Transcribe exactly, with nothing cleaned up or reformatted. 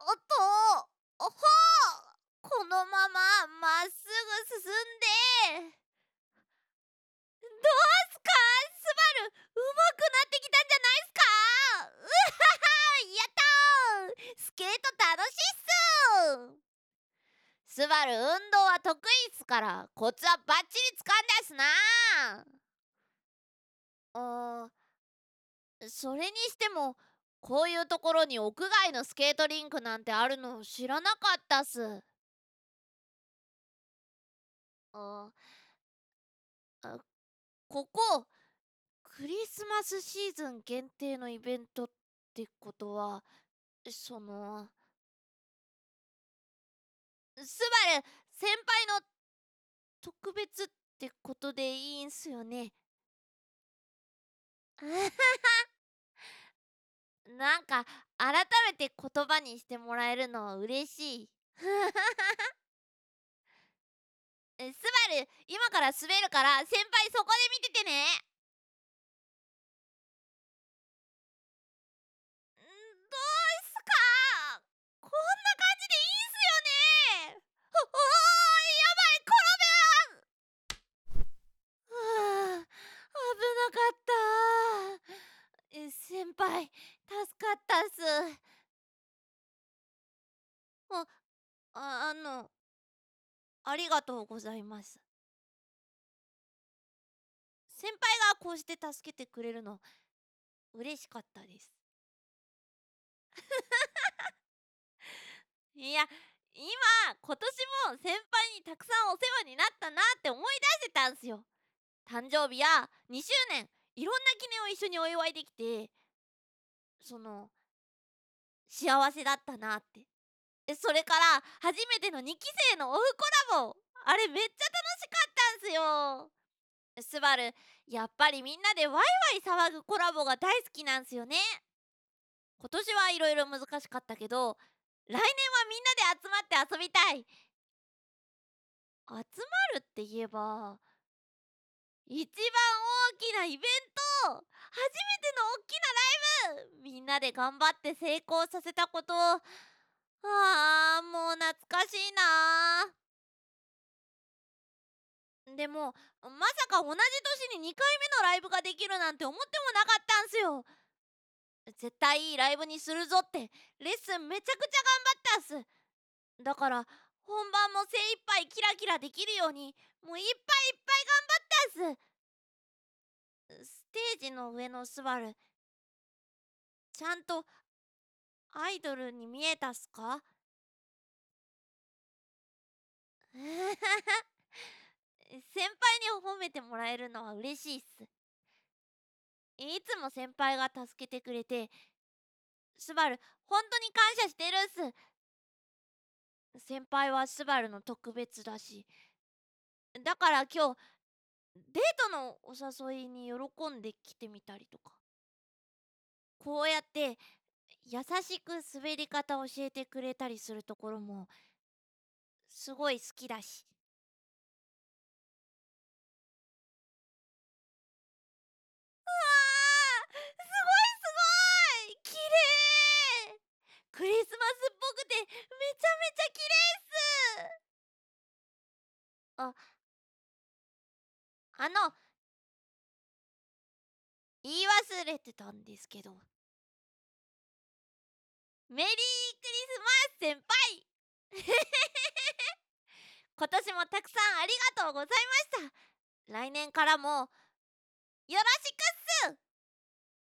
おっと、おほう、このまままっすぐ進んで、どうすかスバル、上手くなってきたんじゃないすか。うはは、やったー、スケート楽しいっす。スバル運動は得意っすから、コツはバッチリつかんだっすな。あー、それにしてもこういうところに屋外のスケートリンクなんてあるの知らなかったっす。ああ、ここクリスマスシーズン限定のイベントってことは、そのスバル先輩の特別ってことでいいんすよね。なんか改めて言葉にしてもらえるのは嬉しい。え、スバル今から滑るから先輩そこで見ててね。ん、どうすか、こんな感じでいいんすよね。おおー、やばい、転ぶ。はあ、危なかった。え、先輩助かったっす。あ、ああのありがとうございます。先輩がこうして助けてくれるの嬉しかったです。いや、今今年も先輩にたくさんお世話になったなって思い出してたんすよ。誕生日やにしゅうねん、いろんな記念を一緒にお祝いできて、その幸せだったなって。え、それから初めてのにきせいのオフコラボ、あれめっちゃ楽しかったんすよ。スバル、やっぱりみんなでワイワイ騒ぐコラボが大好きなんすよね。今年はいろいろ難しかったけど、来年はみんなで集まって遊びたい。集まるって言えば、一番大きなイベント、初めての大きなライブ、みんなで頑張って成功させたこと、ああ、もう懐かしいな。でもまさか同じ年ににかいめのライブができるなんて思ってもなかったんすよ。絶対いいライブにするぞってレッスンめちゃくちゃ頑張ったっす。だから本番も精一杯キラキラできるようにもういっぱいいっぱい頑張ったっす。ステージの上のスバル、ちゃんとアイドルに見えたっすか？先輩に褒めてもらえるのは嬉しいっす。いつも先輩が助けてくれて、スバル本当に感謝してるっす。先輩はスバルの特別だし、だから今日デートのお誘いに喜んで来てみたりとか、こうやって優しく滑り方教えてくれたりするところもすごい好きだし。わあ、すごいすごい綺麗、クリスマスっぽくてめちゃめちゃ綺麗っす。あ、あの言い忘れてたんですけど、メリークリスマス先輩。今年もたくさんありがとうございました。来年からも